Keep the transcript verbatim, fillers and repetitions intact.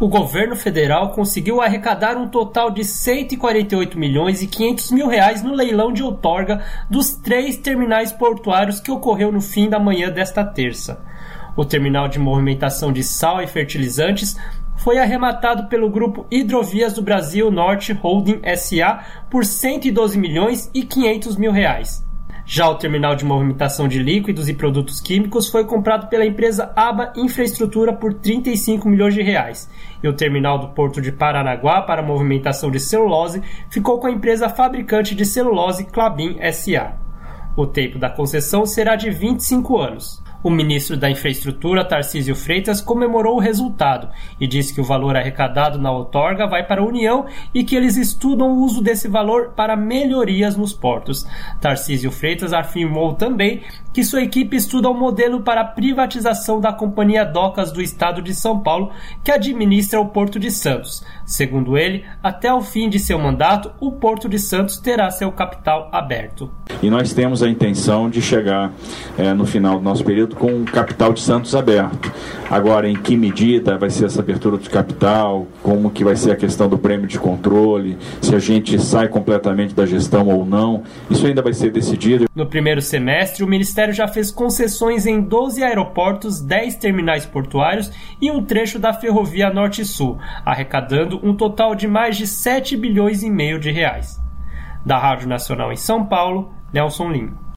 O governo federal conseguiu arrecadar um total de cento e quarenta e oito milhões e quinhentos mil reais no leilão de outorga dos três terminais portuários que ocorreu no fim da manhã desta terça. O terminal de movimentação de sal e fertilizantes foi arrematado pelo grupo Hidrovias do Brasil Norte Holding S A por cento e doze milhões e quinhentos mil reais. Já o terminal de movimentação de líquidos e produtos químicos foi comprado pela empresa Aba Infraestrutura por trinta e cinco milhões de reais. E o terminal do Porto de Paranaguá para a movimentação de celulose ficou com a empresa fabricante de celulose Klabin S A. O tempo da concessão será de vinte e cinco anos. O ministro da Infraestrutura, Tarcísio Freitas, comemorou o resultado e disse que o valor arrecadado na outorga vai para a União e que eles estudam o uso desse valor para melhorias nos portos. Tarcísio Freitas afirmou também que sua equipe estuda um modelo para a privatização da Companhia Docas do Estado de São Paulo, que administra o Porto de Santos. Segundo ele, até o fim de seu mandato, o Porto de Santos terá seu capital aberto. E nós temos a intenção de chegar é, no final do nosso período com o capital de Santos aberto. Agora, em que medida vai ser essa abertura de capital, como que vai ser a questão do prêmio de controle, se a gente sai completamente da gestão ou não, isso ainda vai ser decidido. No primeiro semestre, o Ministério já fez concessões em doze aeroportos, dez terminais portuários e um trecho da Ferrovia Norte-Sul, arrecadando um total de mais de sete bilhões e meio de reais. Da Rádio Nacional em São Paulo, Nelson Lima.